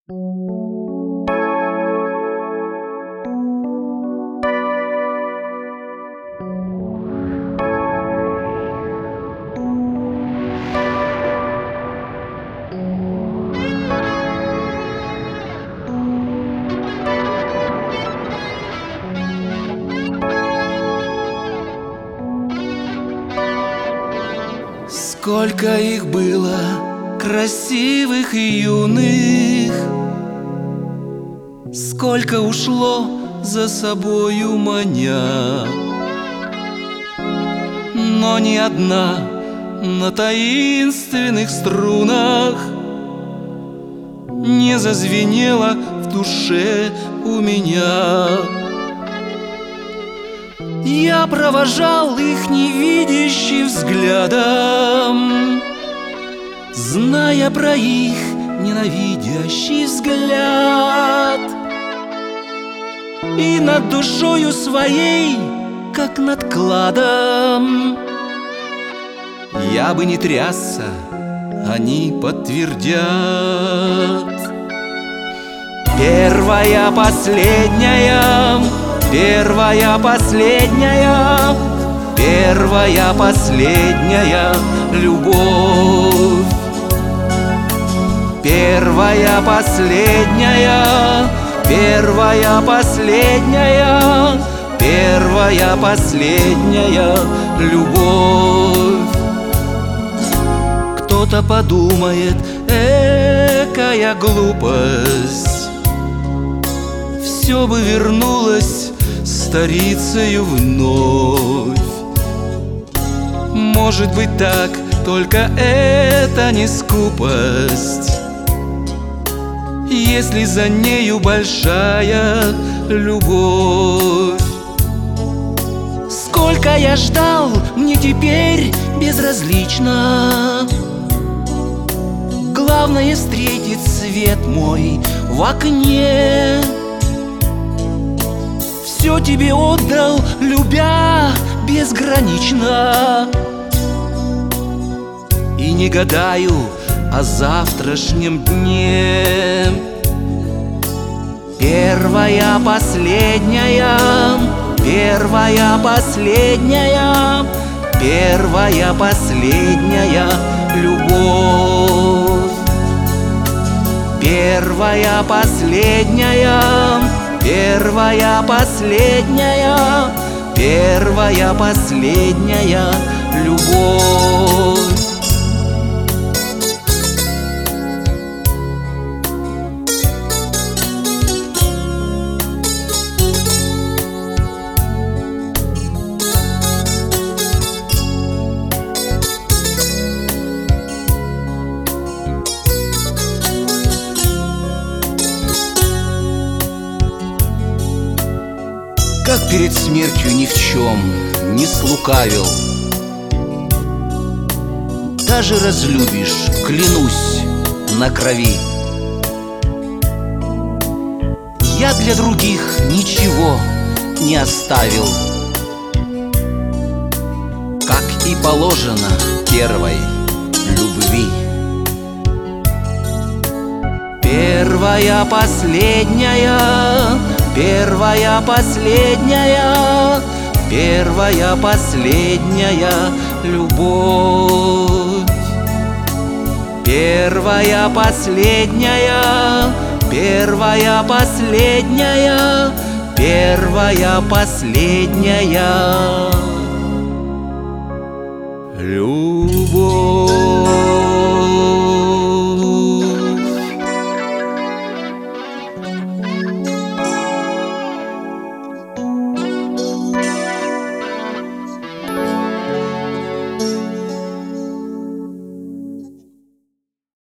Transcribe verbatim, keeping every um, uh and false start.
Сколько их было, красивых и юных, сколько ушло за собою маня, но ни одна на таинственных струнах не зазвенела в душе у меня. Я провожал их невидящим взглядом, зная про их ненавидящий взгляд, и над душою своей, как над кладом, я бы не трясся, они подтвердят. Первая, последняя, первая, последняя, первая, последняя любовь. Первая, последняя, первая, последняя, первая, последняя любовь. Кто-то подумает, экая глупость, все бы вернулось старицею вновь. Может быть так, только это не скупость, если за нею большая любовь. Сколько я ждал, мне теперь безразлично. Главное встретить свет мой в окне. Все тебе отдал, любя безгранично, и не гадаю о завтрашнем дне. Первая, последняя, первая, последняя, первая, последняя любовь. Первая, последняя, первая, последняя, первая, последняя любовь. Как перед смертью ни в чем не слукавил, даже разлюбишь, клянусь, на крови. Я для других ничего не оставил, как и положено первой любви. Первая, последняя, первая, последняя, первая, последняя любовь. Первая, последняя, первая, последняя, первая, последняя